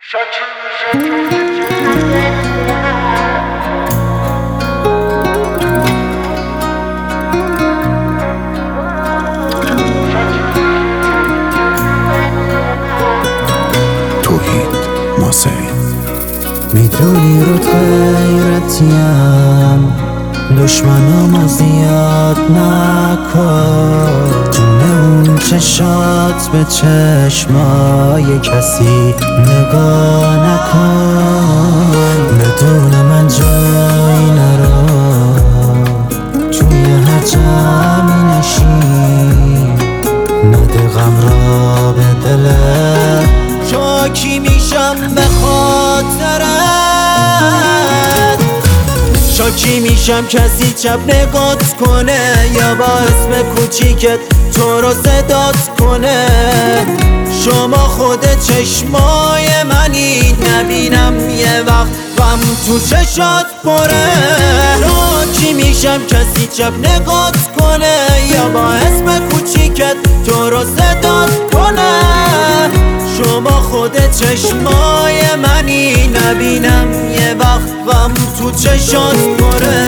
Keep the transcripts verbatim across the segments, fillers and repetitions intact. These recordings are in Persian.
توحید ناصری. میدونی رو غیرتیم، دشمنامو زیاد نکن. جون اون چشات به چشمای کسی نگاه نکن. بدون من جایی نرو، توی هر جمعی نشین. نده غم را به دلت، شاکی میشم به خاطرت. شاکی میشم کسی چپ نگات کنه، یا با اسم کوچیکت تو رو صدات کنه. شما خود چشمای منی، نبینم یه وقت غم تو چشات پره. شاکی میشم کسی چپ نگات کنه، یا با اسم کوچیکت تو رو صدات کنه. شما خود چشمای منی، نبینم یه وقت غم تو چشات پره.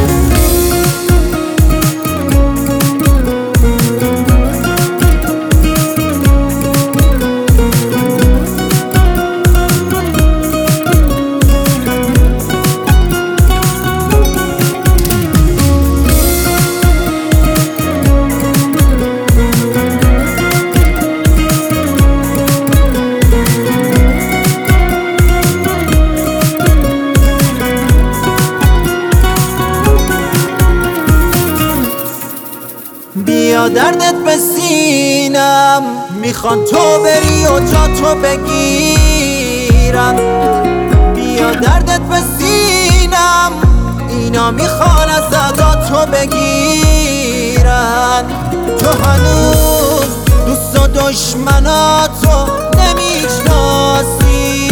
بیا دردت به سینم، میخوان تو بری و جا تو بگیرم. بیا دردت به سینم، اینا میخوان از ادا تو بگیرن. تو هنوز دوست و دشمناتو نمیشناسی.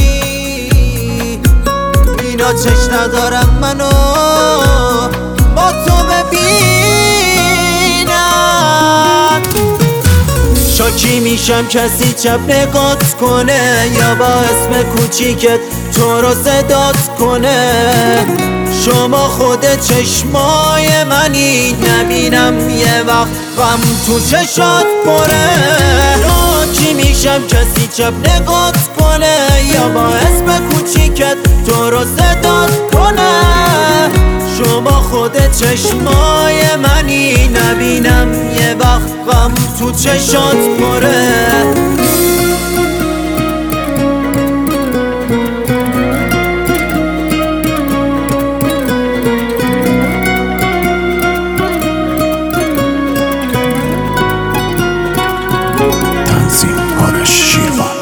اینا چش ندارم منو با تو ببین. شاکی میشم کسی چپ نگات کنه، یا با اسم کوچیکت تو رو صدات کنه. شما خود چشمای منی، نبینم یه وقت غم تو چشات پره. شاکی میشم کسی چپ نگات کنه، یا با اسم کوچیکت تو رو صدات کنه. شما خود چشمای منی، نبینم یه وقت غم تو چشات پره. تنظیم آرش شیروان.